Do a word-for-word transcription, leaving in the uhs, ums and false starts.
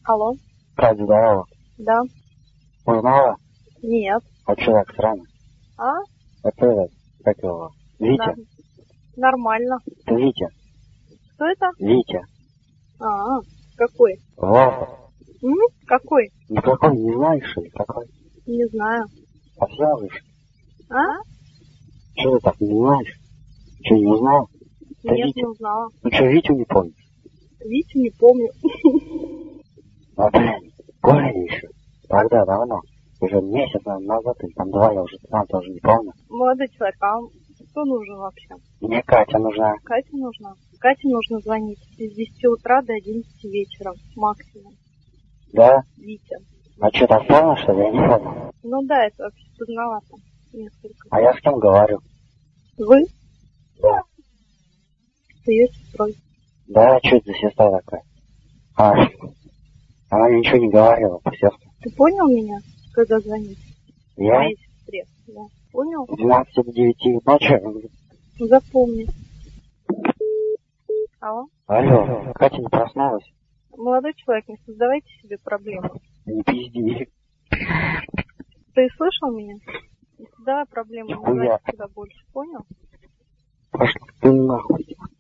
Алло. Катя, здорово. Да. Узнала? Нет. А что так странно? А? Это этот, как его? Витя? Да. Нормально. Это Витя. Кто это? Витя. А, какой? Вафа. М? Какой? Никакой не знаешь или какой? Не знаю. Посмотришь. А? Что ты так не знаешь? Что, не узнал? Это Нет, Витя. не узнала. Ну что, Витю не помнишь? Витю не помню. А, блин, Коля еще. Тогда давно. Уже месяц наверное, назад, или там два, я уже сам тоже не помню. Молодой человек, а вам кто нужен вообще? Мне Катя нужна. Катя нужна? Кате нужно звонить с десяти утра до одиннадцати вечера максимум. Да? Витя. А что, так понял, что ли? Я не понял. Ну да, это вообще поздновато. Несколько. А я с кем говорю? Вы? Да. С ее сестрой. Да, что это за сестра такая? А, она мне ничего не говорила, по сестре. Ты понял меня, когда звонить? Я? Моей сестре. Да. Понял? С двенадцати до девяти ночи. Запомни. Алло? Алло, Катя не проснулась? Молодой человек, не создавайте себе проблемы. Не пизди. Ты слышал меня? Не создавай проблемы, не Нихуя. звони сюда больше, понял? Пошла ты нахуй.